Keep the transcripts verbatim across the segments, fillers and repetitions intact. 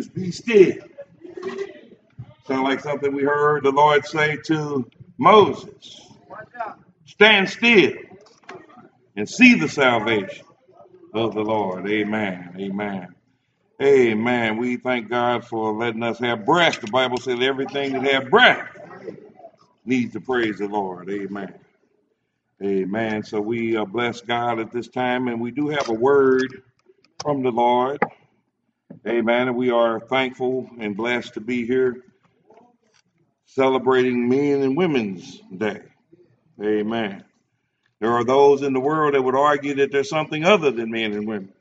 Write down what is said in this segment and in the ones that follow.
is be still. Sound like something we heard the Lord say to Moses. Stand still and see the salvation of the Lord. Amen. Amen. Amen. We thank God for letting us have breath. The Bible says everything that have breath needs to praise the Lord. Amen. Amen. So we uh, bless God at this time, and we do have a word from the Lord. Amen. And we are thankful and blessed to be here celebrating Men and Women's Day. Amen. There are those in the world that would argue that there's something other than men and women.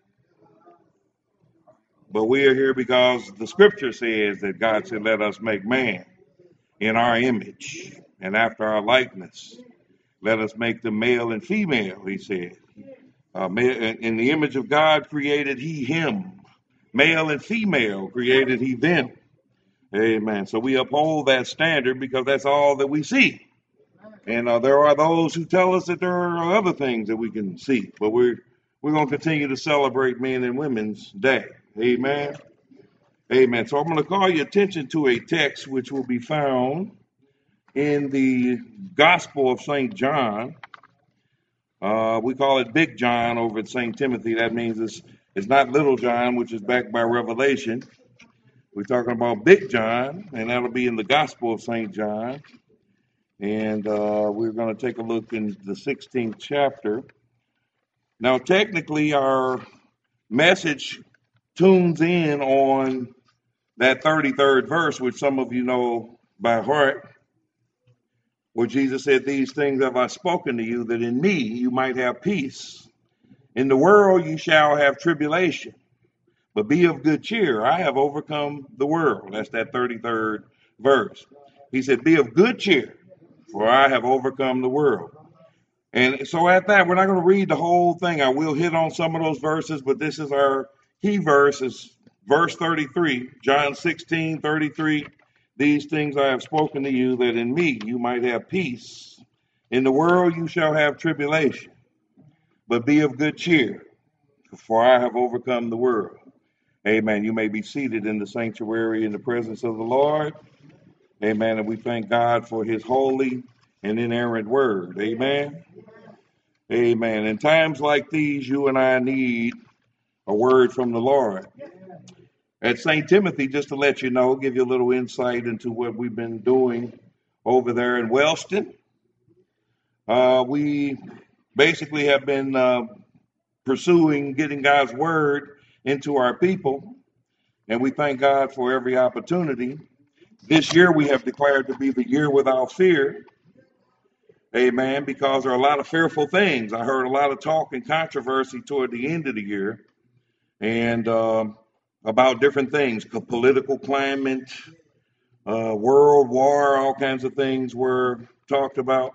But we are here because the scripture says that God said, let us make man in our image and after our likeness. Let us make them male and female, he said. Uh, in the image of God created he him. Male and female created he them. Amen. So we uphold that standard because that's all that we see. And uh, there are those who tell us that there are other things that we can see. But we're, we're going to continue to celebrate Men and Women's Day. Amen. Amen. So I'm going to call your attention to a text which will be found in the Gospel of Saint John. Uh, we call it Big John over at Saint Timothy. That means it's, it's not Little John, which is backed by Revelation. We're talking about Big John, and that'll be in the Gospel of Saint John. And uh, we're going to take a look in the sixteenth chapter. Now, technically, our message tunes in on that thirty-third verse, which some of you know by heart, where Jesus said, these things have I spoken to you, that in me you might have peace. In the world you shall have tribulation, but be of good cheer. I have overcome the world. That's that thirty-third verse. He said, be of good cheer, for I have overcome the world. And so at that, we're not going to read the whole thing. I will hit on some of those verses, but this is our key verse, is verse thirty-three, John sixteen, thirty-three. These things I have spoken to you, that in me you might have peace. In the world you shall have tribulation, but be of good cheer, for I have overcome the world. Amen. You may be seated in the sanctuary in the presence of the Lord. Amen. And we thank God for his holy and inerrant word. Amen. Amen. In times like these, you and I need a word from the Lord. At Saint Timothy, just to let you know, give you a little insight into what we've been doing over there in Wellston. Uh, we basically have been uh, pursuing getting God's word into our people, and we thank God for every opportunity. This year we have declared to be the year without fear. Amen, because there are a lot of fearful things. I heard a lot of talk and controversy toward the end of the year, and um, about different things, political climate, uh, world war, all kinds of things were talked about.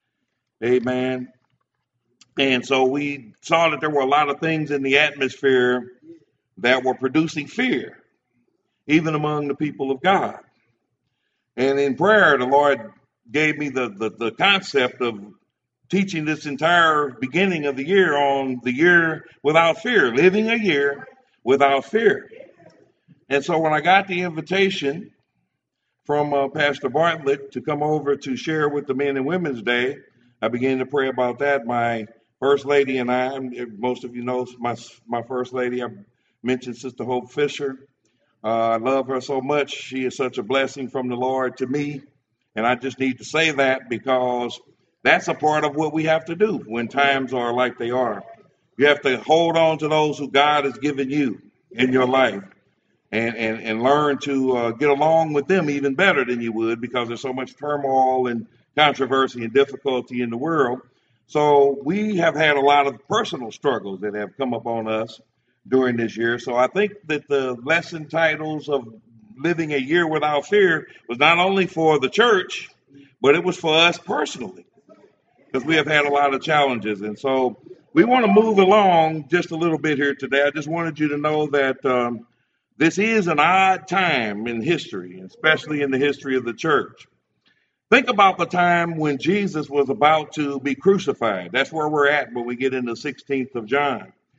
Amen. And so we saw that there were a lot of things in the atmosphere that were producing fear, even among the people of God. And in prayer, the Lord gave me the, the, the concept of teaching this entire beginning of the year on the year without fear, living a year without fear. And so when I got the invitation from uh, Pastor Bartlett to come over to share with the Men and Women's Day, I began to pray about that. My first lady and I, most of you know my, my first lady, I mentioned Sister Hope Fisher. Uh, I love her so much. She is such a blessing from the Lord to me. And I just need to say that because that's a part of what we have to do when times are like they are. You have to hold on to those who God has given you in your life and, and, and learn to uh, get along with them even better than you would, because there's so much turmoil and controversy and difficulty in the world. So we have had a lot of personal struggles that have come upon us during this year. So I think that the lesson titles of living a year without fear was not only for the church, but it was for us personally, because we have had a lot of challenges. And so we want to move along just a little bit here today. I just wanted you to know that um, this is an odd time in history, especially in the history of the church. Think about the time when Jesus was about to be crucified. That's where we're at when we get into the sixteenth of John.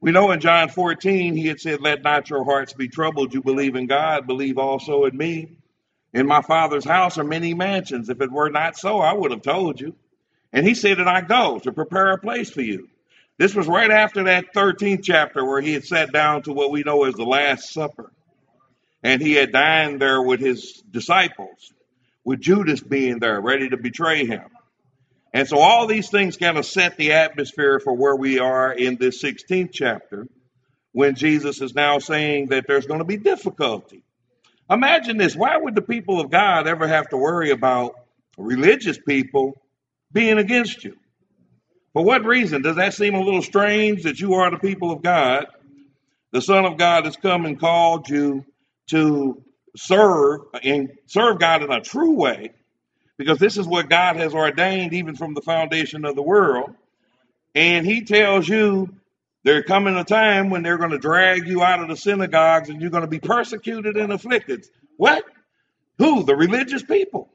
We know in John fourteen, he had said, let not your hearts be troubled. You believe in God, believe also in me. In my Father's house are many mansions. If it were not so, I would have told you. And he said that I go to prepare a place for you. This was right after that thirteenth chapter where he had sat down to what we know as the Last Supper. And he had dined there with his disciples, with Judas being there, ready to betray him. And so all these things kind of set the atmosphere for where we are in this sixteenth chapter, when Jesus is now saying that there's going to be difficulty. Imagine this. Why would the people of God ever have to worry about religious people being against you? For what reason? Does that seem a little strange that you are the people of God? The Son of God has come and called you to serve and serve God in a true way, because this is what God has ordained even from the foundation of the world. And he tells you there's coming a time when they're going to drag you out of the synagogues and you're going to be persecuted and afflicted. What? Who? The religious people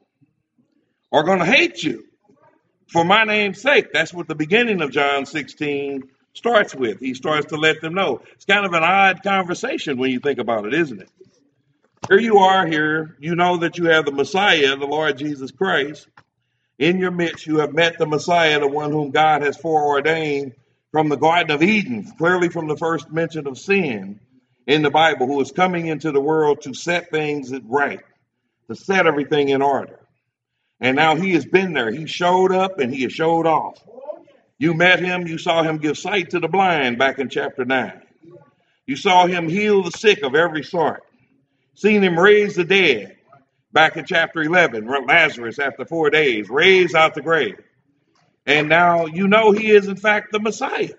are going to hate you for my name's sake. That's what the beginning of John sixteen starts with. He starts to let them know. It's kind of an odd conversation when you think about it, isn't it? Here you are here. You know that you have the Messiah, the Lord Jesus Christ. In your midst, you have met the Messiah, the one whom God has foreordained from the Garden of Eden, clearly from the first mention of sin in the Bible, who is coming into the world to set things right, to set everything in order. And now he has been there. He showed up and he has showed off. You met him. You saw him give sight to the blind back in chapter nine. You saw him heal the sick of every sort. Seen him raise the dead back in chapter eleven. Lazarus, after four days, raised out the grave. And now you know he is, in fact, the Messiah.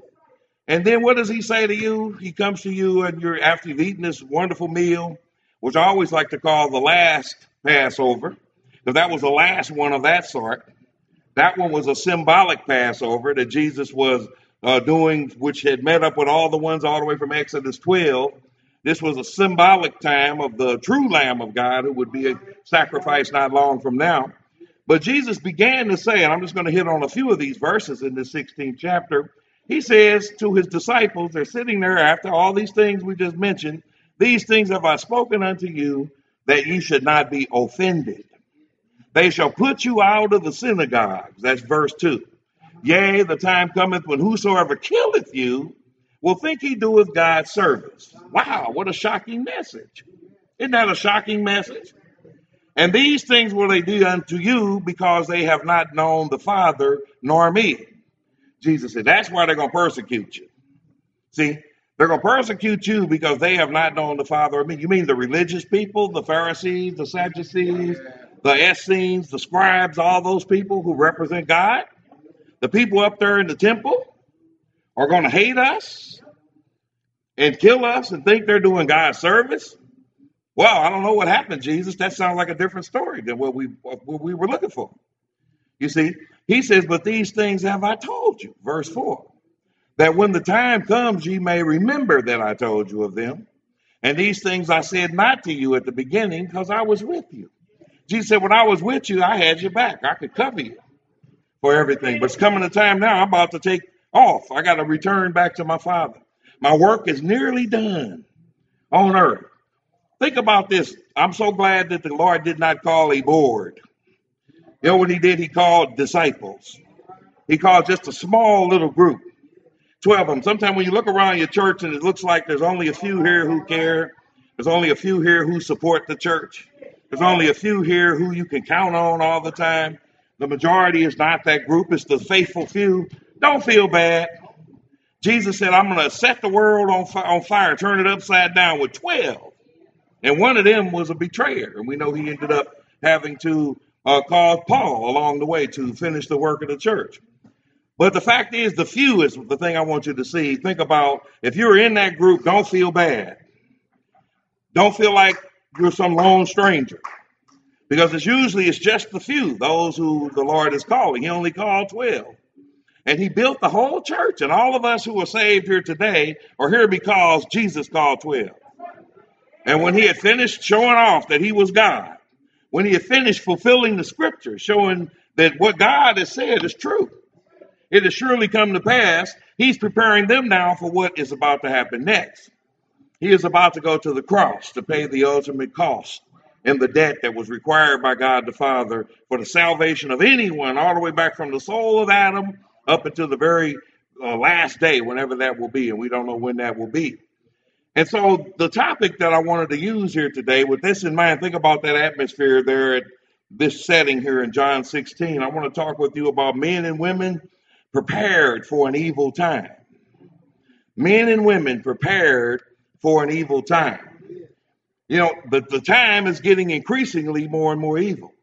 And then what does he say to you? He comes to you and you're after you've eaten this wonderful meal, which I always like to call the last Passover, because that was the last one of that sort. That one was a symbolic Passover that Jesus was uh, doing, which had met up with all the ones all the way from Exodus twelve. This was a symbolic time of the true Lamb of God who would be a sacrifice not long from now. But Jesus began to say, and I'm just going to hit on a few of these verses in the sixteenth chapter. He says to his disciples, they're sitting there after all these things we just mentioned, these things have I spoken unto you, that you should not be offended. They shall put you out of the synagogues. That's verse two. Yea, the time cometh when whosoever killeth you will think he doeth God service. Wow, what a shocking message. Isn't that a shocking message? And these things will they do unto you because they have not known the Father nor me. Jesus said, that's why they're going to persecute you. See, they're going to persecute you because they have not known the Father or me. You mean the religious people, the Pharisees, the Sadducees, the Essenes, the scribes, all those people who represent God? The people up there in the temple are going to hate us and kill us and think they're doing God's service? Well, I don't know what happened, Jesus. That sounds like a different story than what we what we were looking for. You see, he says, but these things have I told you, verse four, that when the time comes, ye may remember that I told you of them. And these things I said not to you at the beginning because I was with you. Jesus said, when I was with you, I had your back. I could cover you for everything. But it's coming a time now I'm about to take off. I got to return back to my Father. My work is nearly done on earth. Think about this. I'm so glad that the Lord did not call a board. You know what he did? He called disciples. He called just a small little group, twelve of them. Sometimes when you look around your church and it looks like there's only a few here who care, there's only a few here who support the church, there's only a few here who you can count on all the time. The majority is not that group. It's the faithful few. Don't feel bad. Jesus said, I'm going to set the world on fire, on fire, turn it upside down with twelve. And one of them was a betrayer. And we know he ended up having to uh, call Paul along the way to finish the work of the church. But the fact is, the few is the thing I want you to see. Think about, if you're in that group, don't feel bad. Don't feel like you're some lone stranger. Because it's usually it's just the few, those who the Lord is calling. He only called twelve. And he built the whole church. And all of us who are saved here today are here because Jesus called twelve. And when he had finished showing off that he was God, when he had finished fulfilling the scripture, showing that what God has said is true, It has surely come to pass. He's preparing them now for what is about to happen next. He is about to go to the cross to pay the ultimate cost and the debt that was required by God the Father for the salvation of anyone, all the way back from the soul of Adam up until the very uh, last day, whenever that will be. And we don't know when that will be. And so the topic that I wanted to use here today, with this in mind, think about that atmosphere there at this setting here in John sixteen. I want to talk with you about men and women prepared for an evil time. Men and women prepared for an evil time. You know, the, the time is getting increasingly more and more evil.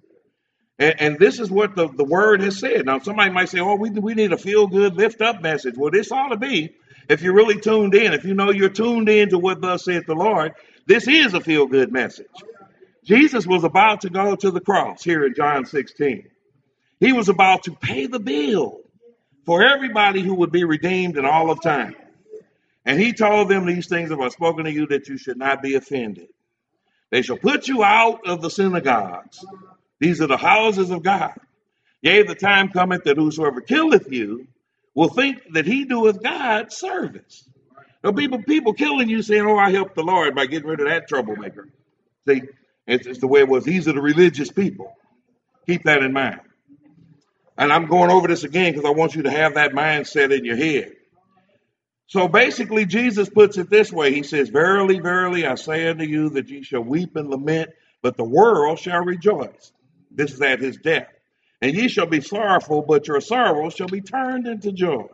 And, and this is what the, the word has said. Now, somebody might say, oh, we, we need a feel-good, lift-up message. Well, this ought to be, if you're really tuned in, if you know you're tuned in to what thus saith the Lord, this is a feel-good message. Jesus was about to go to the cross here in John sixteen. He was about to pay the bill for everybody who would be redeemed in all of time. And he told them, these things have I spoken to you, that you should not be offended. They shall put you out of the synagogues. These are the houses of God. Yea, the time cometh that whosoever killeth you will think that he doeth God service. There'll be people, people killing you saying, oh, I helped the Lord by getting rid of that troublemaker. See, it's, it's the way it was. These are the religious people. Keep that in mind. And I'm going over this again because I want you to have that mindset in your head. So basically, Jesus puts it this way. He says, verily, verily, I say unto you that ye shall weep and lament, but the world shall rejoice. This is at his death. And ye shall be sorrowful, but your sorrow shall be turned into joy.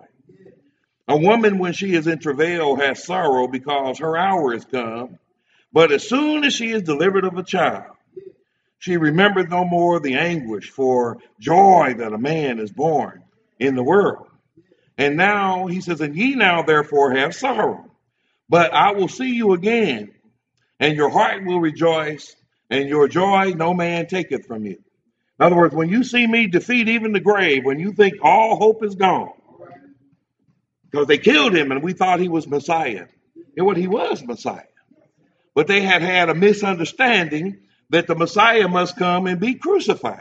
A woman, when she is in travail, has sorrow because her hour is come. But as soon as she is delivered of a child, she remembered no more the anguish for joy that a man is born in the world. And now, he says, and ye now therefore have sorrow, but I will see you again, and your heart will rejoice, and your joy no man taketh from you. In other words, when you see me defeat even the grave, when you think all hope is gone, because they killed him and we thought he was Messiah. And what he was Messiah. But they had had a misunderstanding that the Messiah must come and be crucified.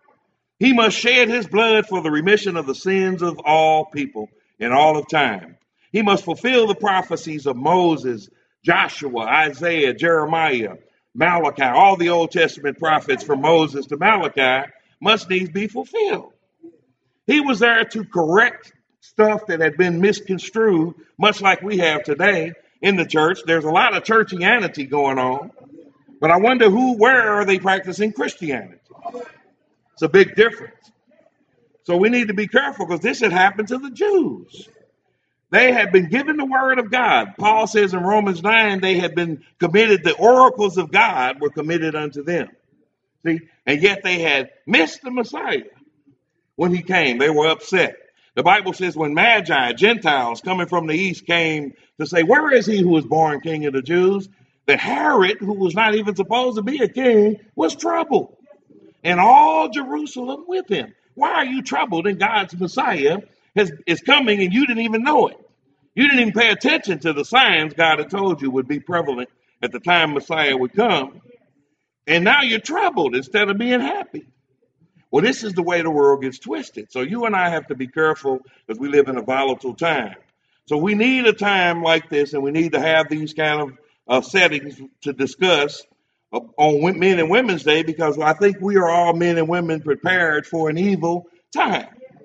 He must shed his blood for the remission of the sins of all people in all of time. He must fulfill the prophecies of Moses, Joshua, Isaiah, Jeremiah, Malachi. All the Old Testament prophets from Moses to Malachi must needs be fulfilled. He was there to correct stuff that had been misconstrued, much like we have today in the church. There's a lot of churchianity going on, but I wonder who, where are they practicing Christianity? It's a big difference. So we need to be careful because this had happened to the Jews. They had been given the word of God. Paul says in Romans nine, they had been committed, the oracles of God were committed unto them. See, and yet they had missed the Messiah when he came. They were upset. The Bible says when Magi, Gentiles coming from the east, came to say, where is he who was born king of the Jews? That Herod, who was not even supposed to be a king, was troubled. And all Jerusalem with him. Why are you troubled? And God's Messiah has, is coming and you didn't even know it. You didn't even pay attention to the signs God had told you would be prevalent at the time Messiah would come. And now you're troubled instead of being happy. Well, this is the way the world gets twisted. So you and I have to be careful because we live in a volatile time. So we need a time like this, and we need to have these kind of uh, settings to discuss on Men and Women's Day, because I think we are all men and women prepared for an evil time.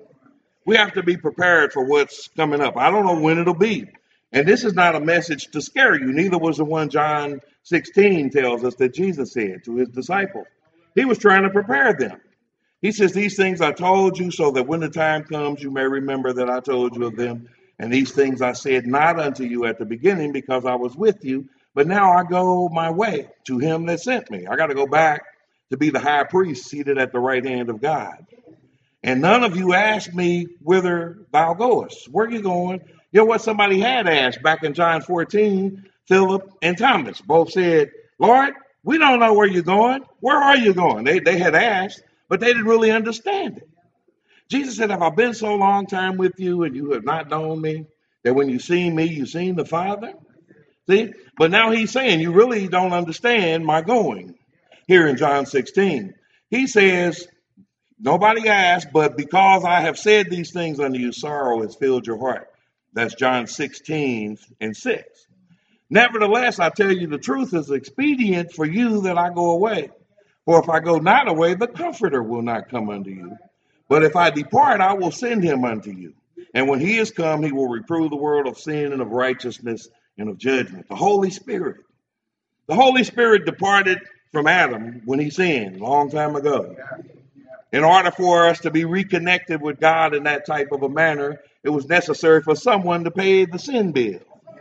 We have to be prepared for what's coming up. I don't know when it'll be. And this is not a message to scare you. Neither was the one John sixteen tells us that Jesus said to his disciples. He was trying to prepare them. He says, these things I told you so that when the time comes, you may remember that I told you of them. And these things I said not unto you at the beginning because I was with you. But now I go my way to him that sent me. I got to go back to be the high priest seated at the right hand of God. And none of you asked me whither thou goest. Where are you going? You know what somebody had asked back in John fourteen? Philip and Thomas both said, Lord, we don't know where you're going. Where are you going? They, they had asked, but they didn't really understand it. Jesus said, have I been so long time with you and you have not known me, that when you see me, you've seen the Father? See, but now he's saying you really don't understand my going here in John sixteen. He says, Nobody asked, but because I have said these things unto you, sorrow has filled your heart. That's John sixteen and six. Nevertheless, I tell you the truth is expedient for you that I go away. For if I go not away, the Comforter will not come unto you. But if I depart, I will send him unto you. And when he is come, he will reprove the world of sin and of righteousness and of judgment. The Holy Spirit. The Holy Spirit departed from Adam when he sinned a long time ago. In order for us to be reconnected with God in that type of a manner, it was necessary for someone to pay the sin bill.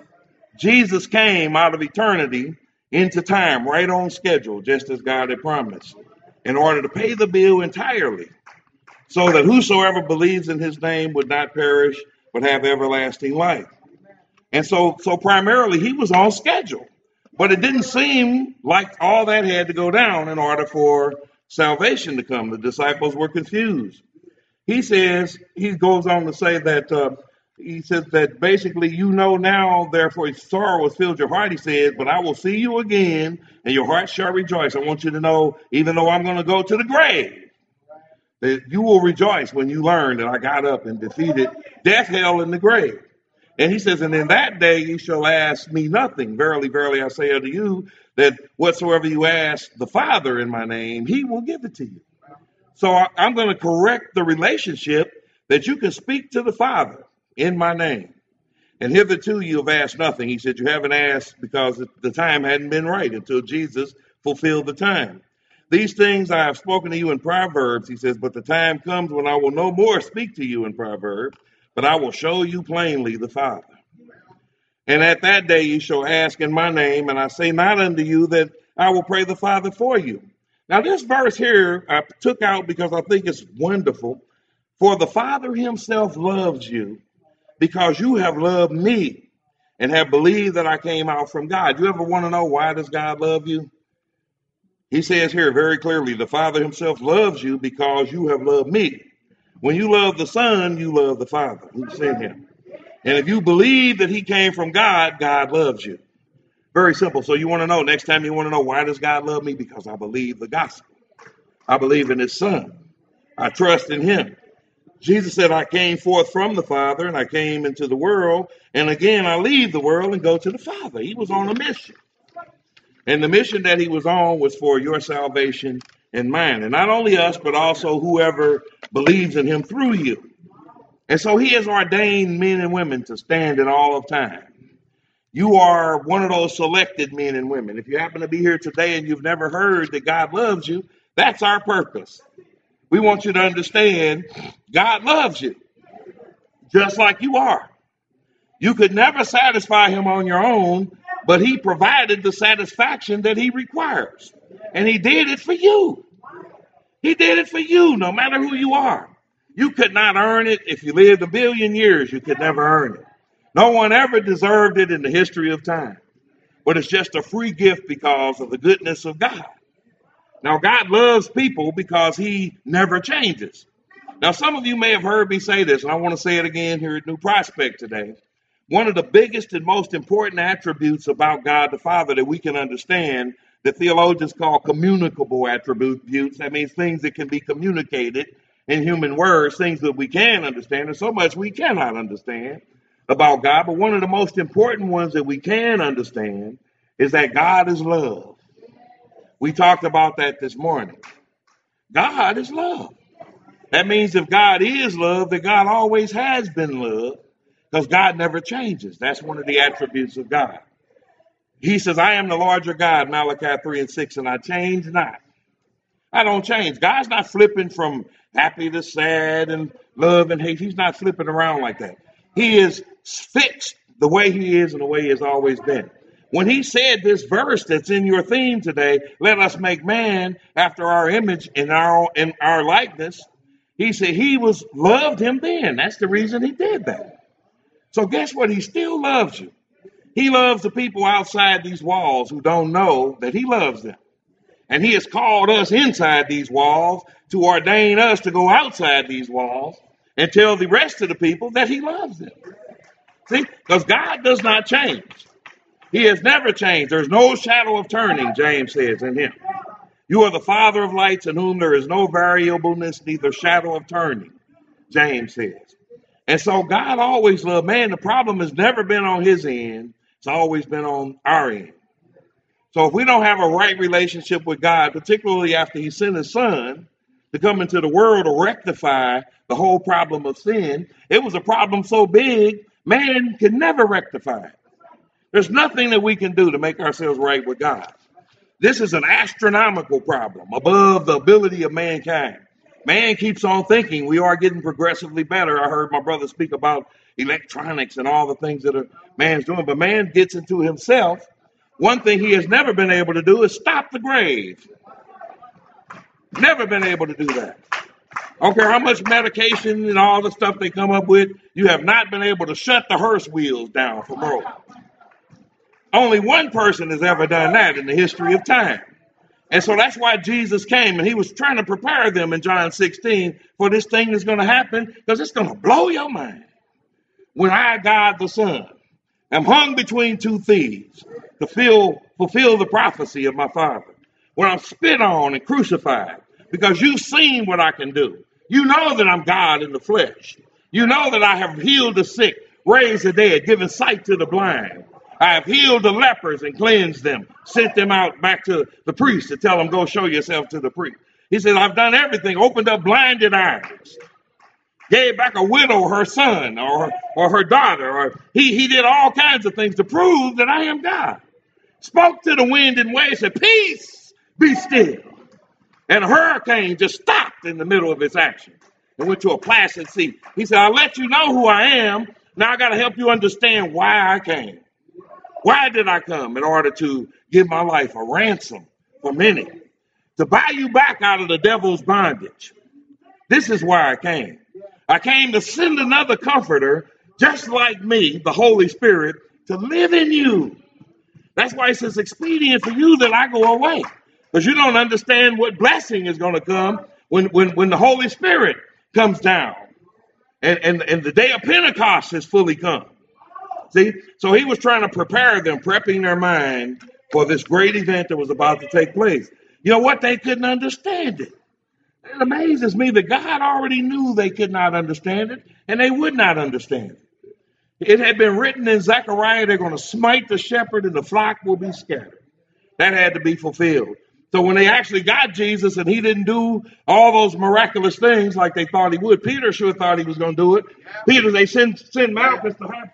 Jesus came out of eternity into time, right on schedule, just as God had promised, in order to pay the bill entirely, so that whosoever believes in his name would not perish, but have everlasting life. And so, so primarily, he was on schedule. But it didn't seem like all that had to go down in order for salvation to come. The disciples were confused. He says, he goes on to say that, uh, he says that basically, you know now, therefore sorrow has filled your heart, he says, but I will see you again, and your heart shall rejoice. I want you to know, even though I'm going to go to the grave, that you will rejoice when you learn that I got up and defeated death, hell, and the grave. And he says, and in that day you shall ask me nothing. Verily, verily, I say unto you, that whatsoever you ask the Father in my name, he will give it to you. So I, I'm going to correct the relationship that you can speak to the Father in my name. And hitherto you have asked nothing. He said, you haven't asked because the time hadn't been right until Jesus fulfilled the time. These things I have spoken to you in Proverbs, he says, but the time comes when I will no more speak to you in Proverbs, but I will show you plainly the Father. And at that day you shall ask in my name, and I say not unto you that I will pray the Father for you. Now this verse here I took out because I think it's wonderful. For the Father himself loves you because you have loved me and have believed that I came out from God. You ever want to know why does God love you? He says here very clearly, the Father himself loves you because you have loved me. When you love the Son, you love the Father who sent him. And if you believe that he came from God, God loves you. Very simple. So you want to know, next time you want to know, why does God love me? Because I believe the gospel. I believe in his Son. I trust in him. Jesus said, I came forth from the Father and I came into the world. And again, I leave the world and go to the Father. He was on a mission. And the mission that he was on was for your salvation and mine. And not only us, but also whoever believes in him through you. And so he has ordained men and women to stand in all of time. You are one of those selected men and women. If you happen to be here today and you've never heard that God loves you, that's our purpose. We want you to understand God loves you just like you are. You could never satisfy him on your own, but he provided the satisfaction that he requires. And he did it for you. He did it for you, no matter who you are. You could not earn it. If you lived a billion years, you could never earn it. No one ever deserved it in the history of time. But it's just a free gift because of the goodness of God. Now, God loves people because he never changes. Now, some of you may have heard me say this, and I want to say it again here at New Prospect today. One of the biggest and most important attributes about God the Father that we can understand, that theologians call communicable attributes, that means things that can be communicated in human words, things that we can understand, and so much we cannot understand about God. But one of the most important ones that we can understand is that God is love. We talked about that this morning. God is love. That means if God is love, that God always has been love, because God never changes. That's one of the attributes of God. He says, I am the Lord your God, Malachi three and six, and I change not. I don't change. God's not flipping from happy to sad and love and hate. He's not flipping around like that. He is fixed the way he is and the way he has always been. When he said this verse that's in your theme today, let us make man after our image and our, in our likeness, he said he was loved him then. That's the reason he did that. So guess what? He still loves you. He loves the people outside these walls who don't know that he loves them. And he has called us inside these walls to ordain us to go outside these walls and tell the rest of the people that he loves them. See, because God does not change. He has never changed. There's no shadow of turning, James says, in him. You are the Father of lights in whom there is no variableness, neither shadow of turning, James says. And so God always loved man. The problem has never been on his end. It's always been on our end. So if we don't have a right relationship with God, particularly after he sent his son to come into the world to rectify the whole problem of sin, it was a problem so big, man can never rectify it. There's nothing that we can do to make ourselves right with God. This is an astronomical problem above the ability of mankind. Man keeps on thinking we are getting progressively better. I heard my brother speak about electronics and all the things that a man's doing, but man gets into himself. One thing he has never been able to do is stop the grave. Never been able to do that. I don't care how much medication and all the stuff they come up with, you have not been able to shut the hearse wheels down from rolling. Only one person has ever done that in the history of time. And so that's why Jesus came, and he was trying to prepare them in John sixteen for this thing that's going to happen, because it's going to blow your mind. When I, God the Son, am hung between two thieves to fill, fulfill the prophecy of my Father, when I'm spit on and crucified, because you've seen what I can do. You know that I'm God in the flesh. You know that I have healed the sick, raised the dead, given sight to the blind. I have healed the lepers and cleansed them, sent them out back to the priest to tell them, go show yourself to the priest. He said, I've done everything, opened up blinded eyes, gave back a widow her son or, or her daughter, or he, he did all kinds of things to prove that I am God. Spoke to the wind and waves, said, peace, be still. And a hurricane just stopped in the middle of its action and went to a placid sea. He said, I'll let you know who I am. Now I got to help you understand why I came. Why did I come? In order to give my life a ransom for many, to buy you back out of the devil's bondage. This is why I came. I came to send another comforter, just like me, the Holy Spirit, to live in you. That's why it says expedient for you that I go away, because you don't understand what blessing is going to come when, when, when the Holy Spirit comes down and, and, and the day of Pentecost has fully come. See, so he was trying to prepare them, prepping their mind for this great event that was about to take place. You know what? They couldn't understand it. It amazes me that God already knew they could not understand it, and they would not understand it. It had been written in Zechariah, they're going to smite the shepherd and the flock will be scattered. That had to be fulfilled. So when they actually got Jesus and he didn't do all those miraculous things like they thought he would, Peter sure thought he was going to do it. Peter, they send, send Malchus to have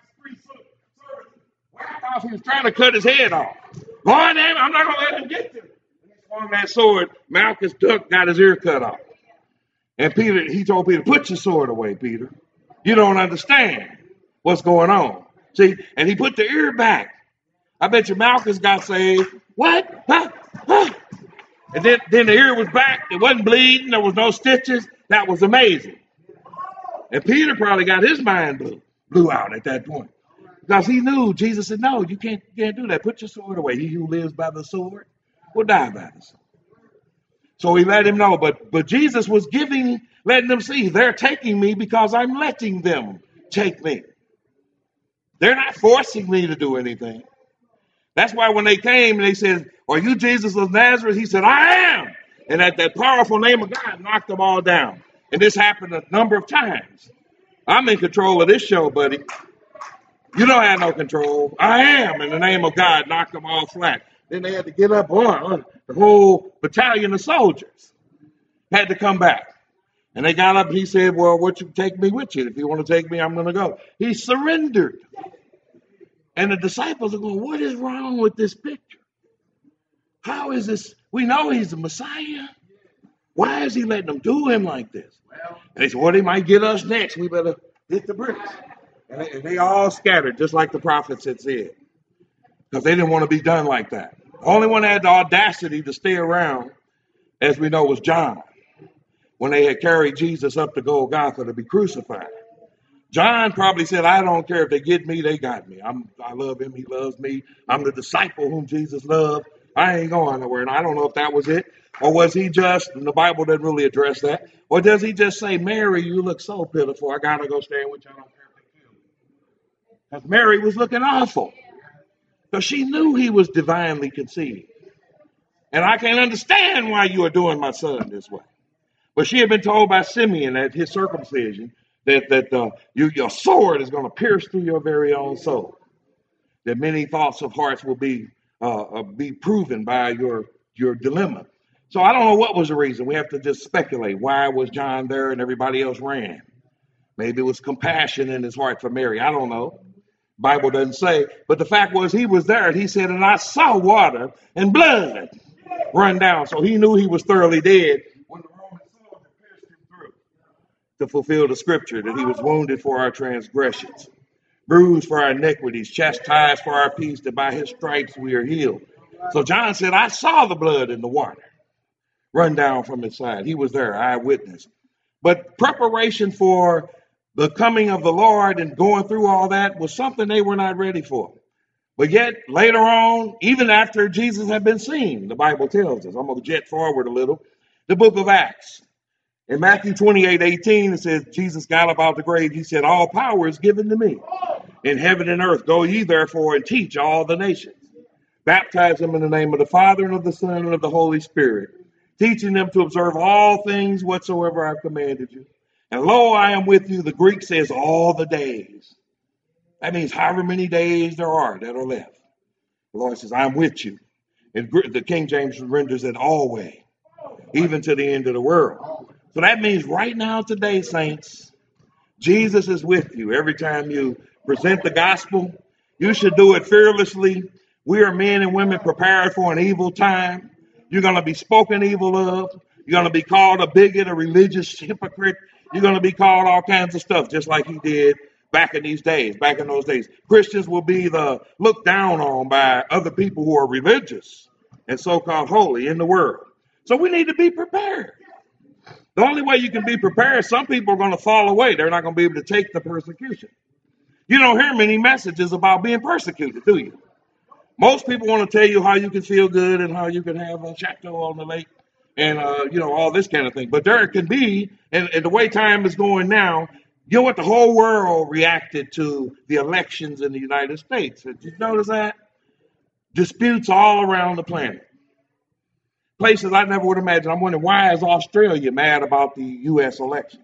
he was trying to cut his head off. Lord, I'm not going to let him get to it. He swung that sword. Malchus ducked, got his ear cut off. And Peter, he told Peter, put your sword away, Peter. You don't understand what's going on. See, and he put the ear back. I bet you Malchus got saved. What? Huh? Huh? And then, then the ear was back. It wasn't bleeding. There was no stitches. That was amazing. And Peter probably got his mind blew, blew out at that point. Because he knew, Jesus said, no, you can't, you can't do that. Put your sword away. He who lives by the sword will die by the sword. So he let him know. But, but Jesus was giving, letting them see, they're taking me because I'm letting them take me. They're not forcing me to do anything. That's why when they came and they said, are you Jesus of Nazareth? He said, I am. And at that powerful name of God knocked them all down. And this happened a number of times. I'm in control of this show, buddy. You don't have no control. I am, in the name of God, knocked them all flat. Then they had to get up on the whole battalion of soldiers had to come back. And they got up and he said, well, what you take me with you? If you want to take me, I'm going to go. He surrendered. And the disciples are going, what is wrong with this picture? How is this? We know he's the Messiah. Why is he letting them do him like this? And they said, well, he might get us next. We better hit the bricks. And they, and they all scattered, just like the prophets had said, because they didn't want to be done like that. The only one that had the audacity to stay around, as we know, was John, when they had carried Jesus up to Golgotha to be crucified. John probably said, I don't care if they get me, they got me. I'm, I love him, he loves me. I'm the disciple whom Jesus loved. I ain't going nowhere. And I don't know if that was it. Or was he just, and the Bible doesn't really address that, or does he just say, Mary, you look so pitiful, I got to go stand with you, I don't care. Because Mary was looking awful. Because she knew he was divinely conceived. And I can't understand why you are doing my son this way. But she had been told by Simeon at his circumcision that, that uh, you, your sword is going to pierce through your very own soul. That many thoughts of hearts will be uh, uh, be proven by your, your dilemma. So I don't know what was the reason. We have to just speculate. Why was John there and everybody else ran? Maybe it was compassion in his heart for Mary. I don't know. Bible doesn't say. But the fact was he was there and he said, and I saw water and blood run down. So he knew he was thoroughly dead when the Roman soldier pierced him through to fulfill the scripture that he was wounded for our transgressions, bruised for our iniquities, chastised for our peace, that by his stripes we are healed. So John said, I saw the blood in the water run down from his side. He was there, eyewitness. But preparation for the coming of the Lord and going through all that was something they were not ready for. But yet, later on, even after Jesus had been seen, the Bible tells us, I'm going to jet forward a little, the book of Acts. In Matthew twenty-eight eighteen, it says, Jesus got up out the grave. He said, all power is given to me in heaven and earth. Go ye therefore and teach all the nations. Baptize them in the name of the Father and of the Son and of the Holy Spirit, teaching them to observe all things whatsoever I've commanded you. And lo, I am with you. The Greek says all the days. That means however many days there are that are left. The Lord says, I'm with you. And the King James renders it always, even to the end of the world. So that means right now, today, saints, Jesus is with you. Every time you present the gospel, you should do it fearlessly. We are men and women prepared for an evil time. You're going to be spoken evil of. You're going to be called a bigot, a religious hypocrite. You're going to be called all kinds of stuff, just like he did back in these days, back in those days. Christians will be the looked down on by other people who are religious and so-called holy in the world. So we need to be prepared. The only way you can be prepared, some people are going to fall away. They're not going to be able to take the persecution. You don't hear many messages about being persecuted, do you? Most people want to tell you how you can feel good and how you can have a chateau on the lake and, uh, you know, all this kind of thing. But there can be, and, and the way time is going now, you know what? The whole world reacted to the elections in the United States. Did you notice that? Disputes all around the planet. Places I never would imagine. I'm wondering, why is Australia mad about the U S election?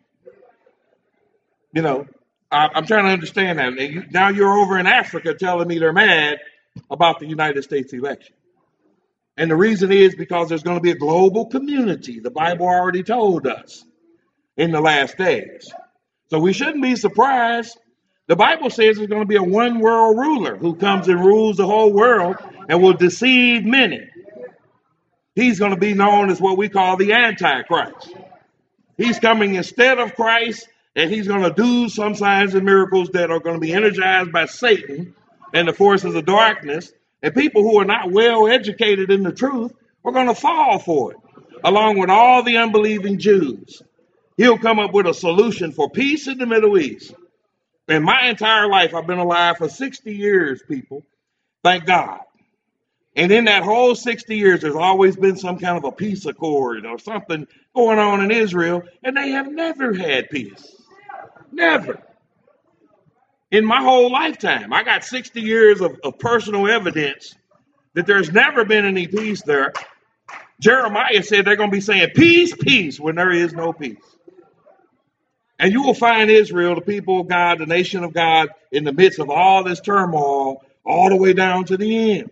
You know, I, I'm trying to understand that. And you, now you're over in Africa telling me they're mad about the United States election. And the reason is because there's going to be a global community. The Bible already told us in the last days. So we shouldn't be surprised. The Bible says there's going to be a one world ruler who comes and rules the whole world and will deceive many. He's going to be known as what we call the Antichrist. He's coming instead of Christ, and he's going to do some signs and miracles that are going to be energized by Satan and the forces of darkness. And people who are not well educated in the truth are going to fall for it, along with all the unbelieving Jews. He'll come up with a solution for peace in the Middle East. In my entire life, I've been alive for sixty years, people. Thank God. And in that whole sixty years, there's always been some kind of a peace accord or something going on in Israel, and they have never had peace. Never. In my whole lifetime, I got sixty years of, of personal evidence that there's never been any peace there. Jeremiah said they're going to be saying peace, peace, when there is no peace. And you will find Israel, the people of God, the nation of God, in the midst of all this turmoil, all the way down to the end.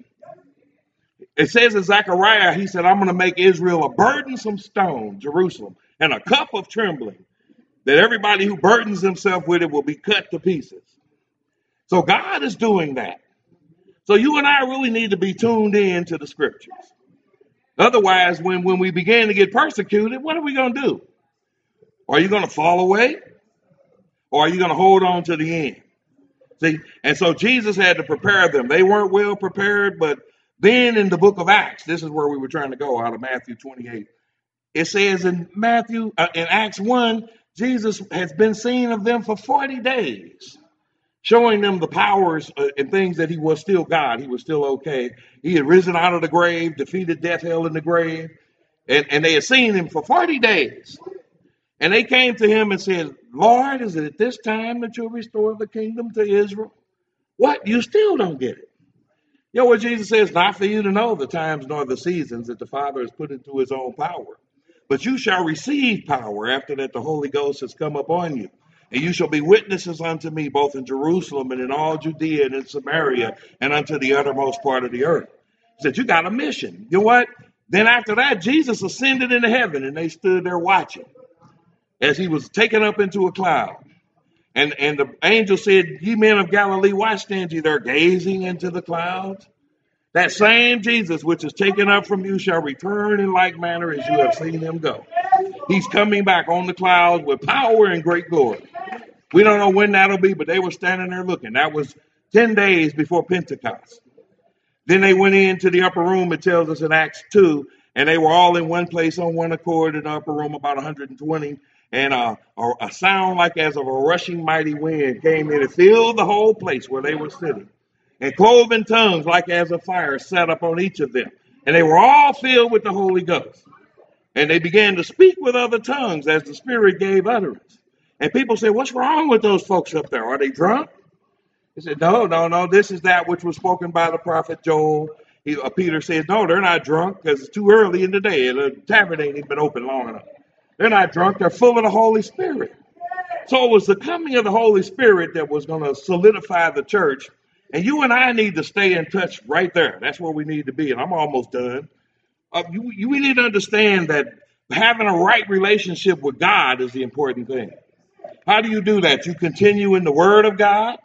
It says in Zechariah, he said, I'm going to make Israel a burdensome stone, Jerusalem, and a cup of trembling, that everybody who burdens himself with it will be cut to pieces. So God is doing that. So you and I really need to be tuned in to the scriptures. Otherwise, when, when we begin to get persecuted, what are we going to do? Are you going to fall away? Or are you going to hold on to the end? See, and so Jesus had to prepare them. They weren't well prepared, but then in the book of Acts, this is where we were trying to go out of Matthew twenty-eight. It says in Matthew, uh, in Acts one, Jesus has been seen of them for forty days, showing them the powers uh, and things that he was still God. He was still okay. He had risen out of the grave, defeated death, hell, in the grave. And, and they had seen him for forty days. And they came to him and said, Lord, is it at this time that you'll restore the kingdom to Israel? What? You still don't get it. You know what Jesus says? Not for you to know the times nor the seasons that the Father has put into his own power. But you shall receive power after that the Holy Ghost has come upon you. And you shall be witnesses unto me both in Jerusalem and in all Judea and in Samaria and unto the uttermost part of the earth. He said, you got a mission. You know what? Then after that, Jesus ascended into heaven and they stood there watching as he was taken up into a cloud. And, and the angel said, ye men of Galilee, why stand ye there gazing into the clouds? That same Jesus which is taken up from you shall return in like manner as you have seen him go. He's coming back on the clouds with power and great glory. We don't know when that'll be, but they were standing there looking. That was ten days before Pentecost. Then they went into the upper room, it tells us in Acts two, and they were all in one place on one accord in the upper room, about one hundred twenty. And uh, a, a sound like as of a rushing mighty wind came in and filled the whole place where they were sitting. And cloven tongues like as of fire sat up on each of them. And they were all filled with the Holy Ghost. And they began to speak with other tongues as the Spirit gave utterance. And people said, what's wrong with those folks up there? Are they drunk? He said, no, no, no. This is that which was spoken by the prophet Joel. He, uh, Peter says, no, they're not drunk because it's too early in the day. The tavern ain't even been open long enough. They're not drunk. They're full of the Holy Spirit. So it was the coming of the Holy Spirit that was going to solidify the church. And you and I need to stay in touch right there. That's where we need to be. And I'm almost done. Uh, you, you, we need to understand that having a right relationship with God is the important thing. How do you do that? You continue in the Word of God.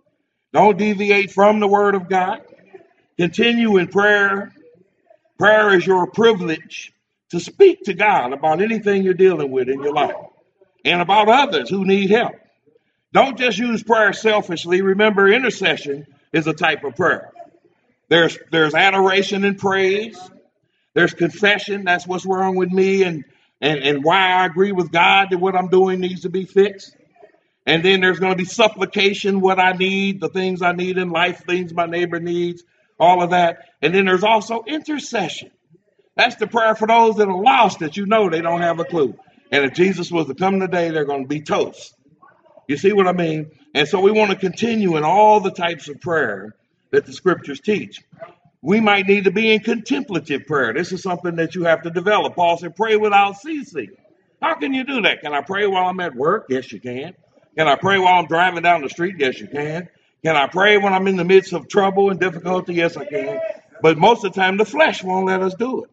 Don't deviate from the Word of God. Continue in prayer. Prayer is your privilege to speak to God about anything you're dealing with in your life and about others who need help. Don't just use prayer selfishly. Remember, intercession is a type of prayer. There's, there's adoration and praise. There's confession. That's what's wrong with me and, and, and why I agree with God that what I'm doing needs to be fixed. And then there's going to be supplication, what I need, the things I need in life, things my neighbor needs, all of that. And then there's also intercession. That's the prayer for those that are lost that you know they don't have a clue. And if Jesus was to come today, they're going to be toast. You see what I mean? And so we want to continue in all the types of prayer that the scriptures teach. We might need to be in contemplative prayer. This is something that you have to develop. Paul said, pray without ceasing. How can you do that? Can I pray while I'm at work? Yes, you can. Can I pray while I'm driving down the street? Yes, you can. Can I pray when I'm in the midst of trouble and difficulty? Yes, I can. But most of the time, the flesh won't let us do it.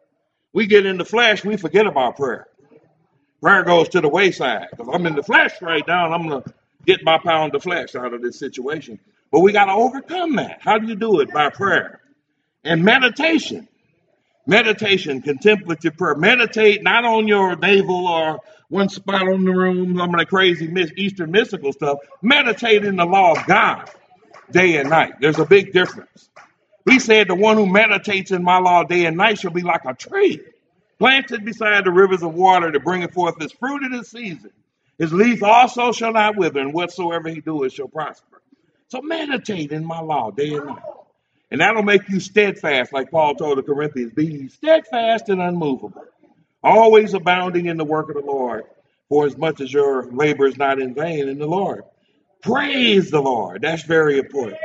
We get in the flesh, we forget about prayer. Prayer goes to the wayside. Because I'm in the flesh right now, and I'm going to get my pound of flesh out of this situation. But we got to overcome that. How do you do it? By prayer. And meditation. Meditation, contemplative prayer. Meditate not on your navel or one spot on the room, some of the crazy Eastern mystical stuff. Meditate in the law of God day and night. There's a big difference. He said, the one who meditates in my law day and night shall be like a tree planted beside the rivers of water to bring forth its fruit in its season. His leaf also shall not wither, and whatsoever he doeth shall prosper. So meditate in my law day and night. And that'll make you steadfast, like Paul told the Corinthians, be steadfast and unmovable, always abounding in the work of the Lord, for as much as your labor is not in vain in the Lord. Praise the Lord. That's very important.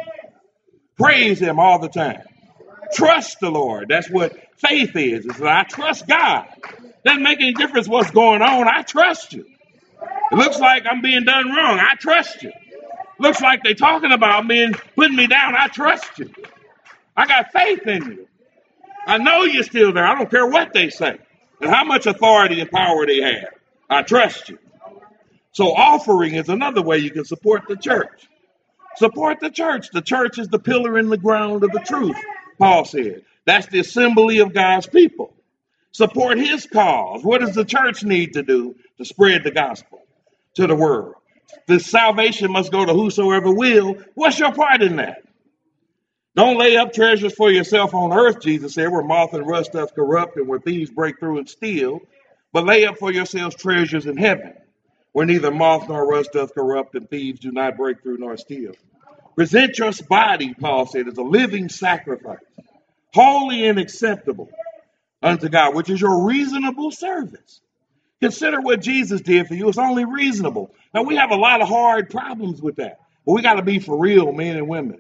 Praise him all the time. Trust the Lord. That's what faith is. It's that I trust God. Doesn't make any difference what's going on. I trust you. It looks like I'm being done wrong. I trust you. Looks like they're talking about me and putting me down. I trust you. I got faith in you. I know you're still there. I don't care what they say and how much authority and power they have. I trust you. So offering is another way you can support the church. Support the church. The church is the pillar in the ground of the truth, Paul said. That's the assembly of God's people. Support his cause. What does the church need to do to spread the gospel to the world? The salvation must go to whosoever will. What's your part in that? Don't lay up treasures for yourself on earth, Jesus said, where moth and rust doth corrupt and where thieves break through and steal. But lay up for yourselves treasures in heaven, where neither moth nor rust doth corrupt and thieves do not break through nor steal. Present your body, Paul said, as a living sacrifice, holy and acceptable unto God, which is your reasonable service. Consider what Jesus did for you. It's only reasonable. Now, we have a lot of hard problems with that, but we got to be for real men and women.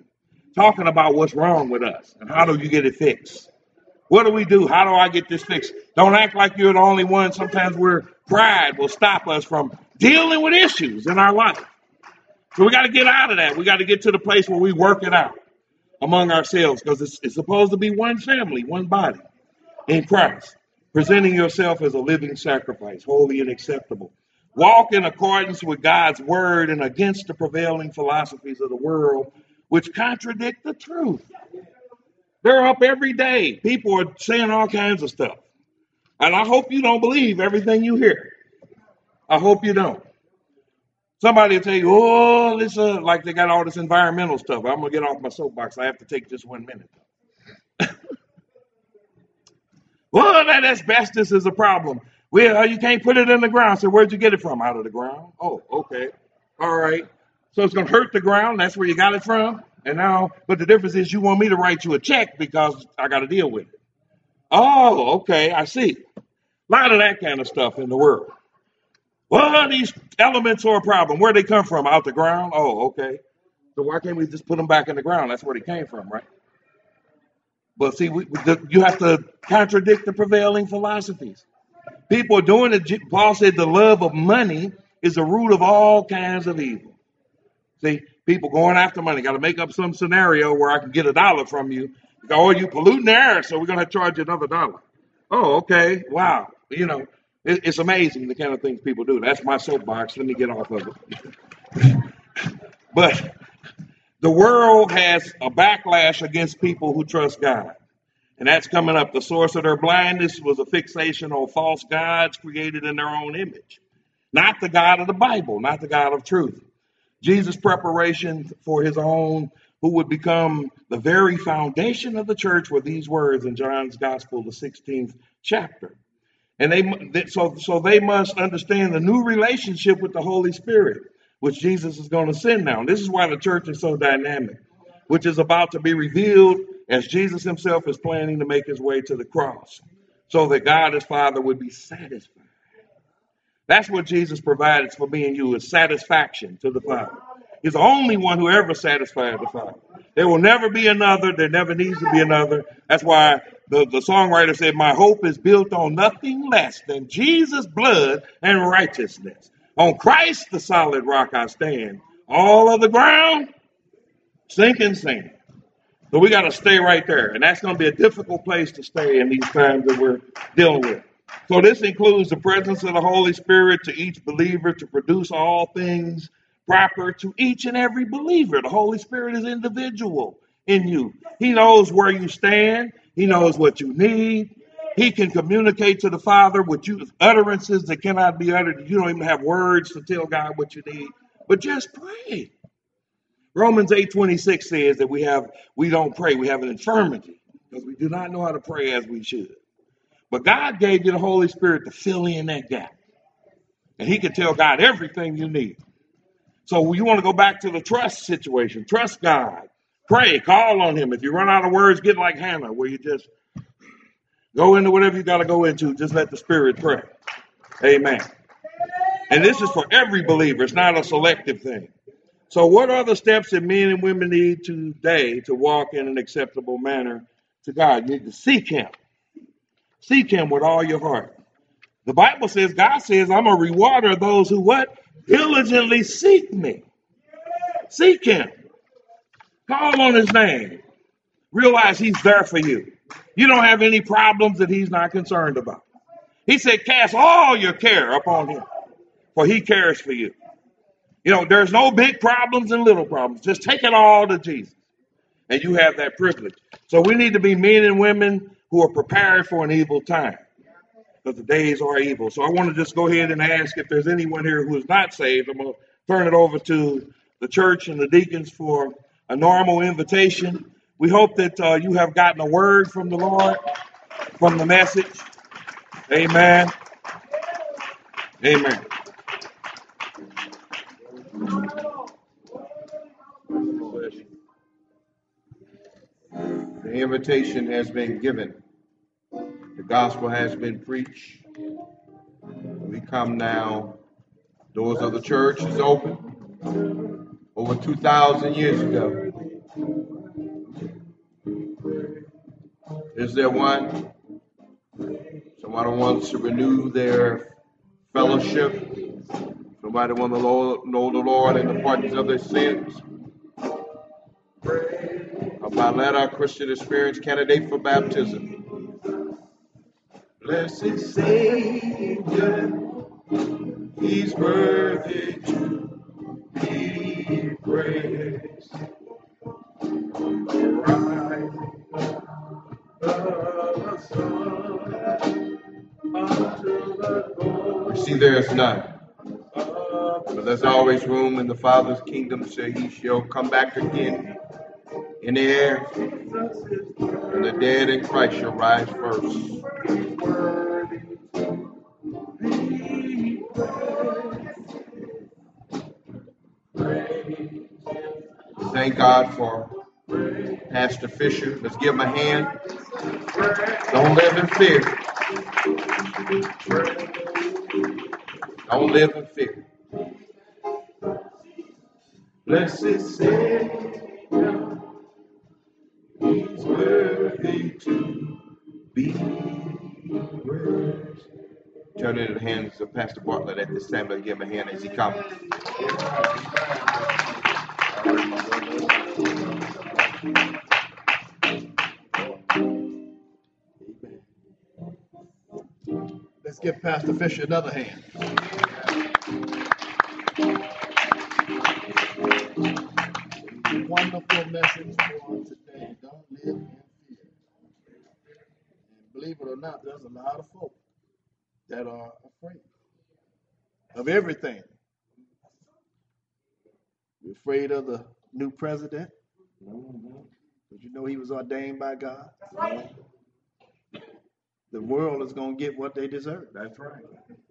talking about what's wrong with us and how do you get it fixed. What do we do? How do I get this fixed? Don't act like you're the only one. Sometimes we're pride will stop us from dealing with issues in our life. So we got to get out of that. We got to get to the place where we work it out among ourselves, because it's, it's supposed to be one family, one body in Christ, presenting yourself as a living sacrifice, holy and acceptable. Walk in accordance with God's word and against the prevailing philosophies of the world, which contradict the truth. They're up every day. People are saying all kinds of stuff. And I hope you don't believe everything you hear. I hope you don't. Somebody will tell you, oh, this uh, like they got all this environmental stuff. I'm going to get off my soapbox. I have to take just one minute. Well, that asbestos is a problem. Well, you can't put it in the ground. So where'd you get it from? Out of the ground? Oh, okay. All right. So it's going to hurt the ground. That's where you got it from. And now, but the difference is you want me to write you a check because I got to deal with it. Oh, okay. I see. A lot of that kind of stuff in the world. Well, these elements are a problem. Where they come from? Out the ground? Oh, okay. So why can't we just put them back in the ground? That's where they came from, right? But see, we, the, you have to contradict the prevailing philosophies. People are doing it. Paul said the love of money is the root of all kinds of evil. See, people going after money. Got to make up some scenario where I can get a dollar from you. Oh, you polluting the air, so we're going to charge you another dollar. Oh, okay. Wow. You know. It's amazing the kind of things people do. That's my soapbox. Let me get off of it. But the world has a backlash against people who trust God. And that's coming up. The source of their blindness was a fixation on false gods created in their own image. Not the God of the Bible, not the God of truth. Jesus' preparation for his own, who would become the very foundation of the church, were these words in John's Gospel, the sixteenth chapter. And they so so they must understand the new relationship with the Holy Spirit, which Jesus is going to send now. And this is why the church is so dynamic, which is about to be revealed as Jesus himself is planning to make his way to the cross, so that God his Father would be satisfied. That's what Jesus provided for me and you, is satisfaction to the Father. He's the only one who ever satisfied the Father. There will never be another. There never needs to be another. That's why the, the songwriter said, my hope is built on nothing less than Jesus' blood and righteousness. On Christ, the solid rock I stand. All of the ground, sinking sand. So we got to stay right there. And that's going to be a difficult place to stay in these times that we're dealing with. So this includes the presence of the Holy Spirit to each believer to produce all things proper to each and every believer. The Holy Spirit is individual in you. He knows where you stand. He knows what you need. He can communicate to the Father with you utterances that cannot be uttered. You don't even have words to tell God what you need, but just pray. Romans eight twenty-six says that we have we don't pray. We have an infirmity because we do not know how to pray as we should. But God gave you the Holy Spirit to fill in that gap. And he can tell God everything you need. So you want to go back to the trust situation. Trust God. Pray. Call on him. If you run out of words, get like Hannah, where you just go into whatever you got to go into. Just let the Spirit pray. Amen. And this is for every believer. It's not a selective thing. So what are the steps that men and women need today to walk in an acceptable manner to God? You need to seek him. Seek him with all your heart. The Bible says, God says, I'm a rewarder of those who what? Diligently seek me. Seek him. Call on his name. Realize he's there for you. You don't have any problems that he's not concerned about. He said, cast all your care upon him, for he cares for you. You know, there's no big problems and little problems. Just take it all to Jesus. And you have that privilege. So we need to be men and women who are prepared for an evil time, because the days are evil. So I want to just go ahead and ask if there's anyone here who is not saved. I'm going to turn it over to the church and the deacons for a normal invitation. We hope that uh, you have gotten a word from the Lord, from the message. Amen. Amen. The invitation has been given. The gospel has been preached. We come now. Doors of the church is open. Over two thousand years ago, Is there one? Somebody wants to renew their fellowship? Somebody want to know the Lord and the pardons of their sins? About let our Christian experience candidate for baptism. Blessed Savior, He's worthy to be praised. From the rising of the sun unto the going. You see, there is none. But there's always room in the Father's kingdom, so He shall come back again in the air, and the dead in Christ shall rise first. Thank God for Pastor Fisher. Let's give him a hand. Don't live in fear. Don't live in fear. Blessed Savior, He's worthy to be praised. Turn it in the hands of Pastor Bartlett at this time. Let's give him a hand as he comes. Let's give Pastor Fisher another hand. Wonderful message for today. Don't live in fear. And believe it or not, there's a lot of folk that are afraid of everything. You're afraid of the new president, because you know he was ordained by God. The world is going to get what they deserve. That's right.